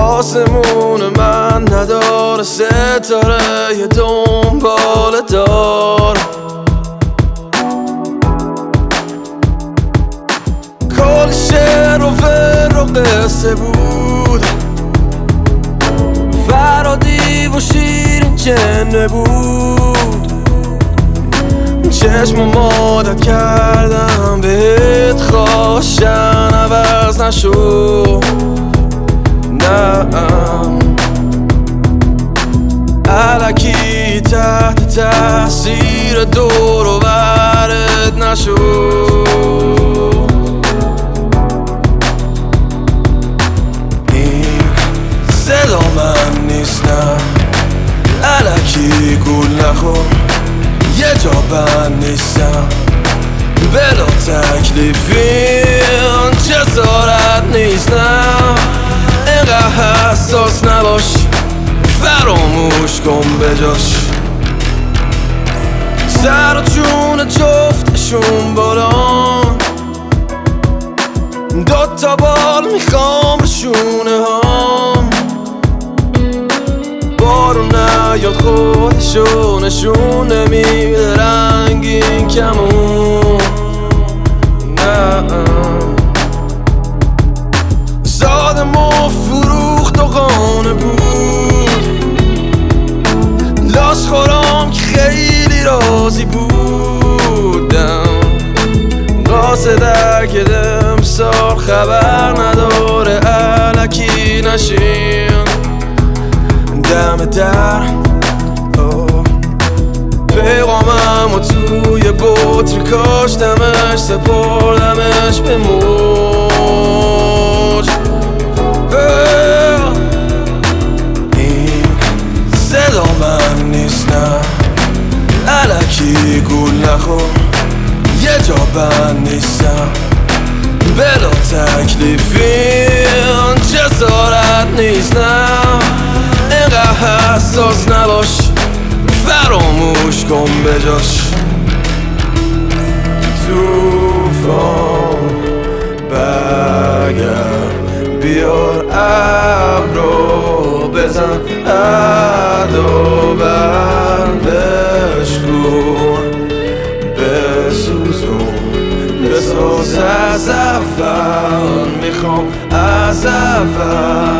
آسمون من نداره ستاره یه دنبال دار. کل شعر و فر و قصه بود، فرادی و شیرین جنه بود. چشم مادت کردم بهت خواشن عوض نشو. نه الکی تحت تاثیر دور و برت نشو. این صدا من نیست، نه الکی گول نخور، یه جا بند نیستم بلا تکلیفی جسارت نیست. نه اینقدر حساس نباش، فراموش کن بجاش. سر و جون جفتشون بالان، دوتا بال میخوام به شونه هام. بارون نیاد خودشو نشون نمیده رنگین کمون. نه زادم و فروخت و قانه بود، لاش خورم که خیلی راضی بودم. قاصده که امسال خبر نداره الکی نشین دم در. پیغامم و توی بطری کاشتمش سپردمش به موج. این صدا من نیست، نه الکی گول نخور، یه جا بند نیستم بلا تکلیفی جسارت نیست. نه اینقدر حساس نباش، فراموش کن بجاش. توفان برگرد بیار ابرو بزن عدو بردش کن بسوزون بساز از اول. میخوام از اول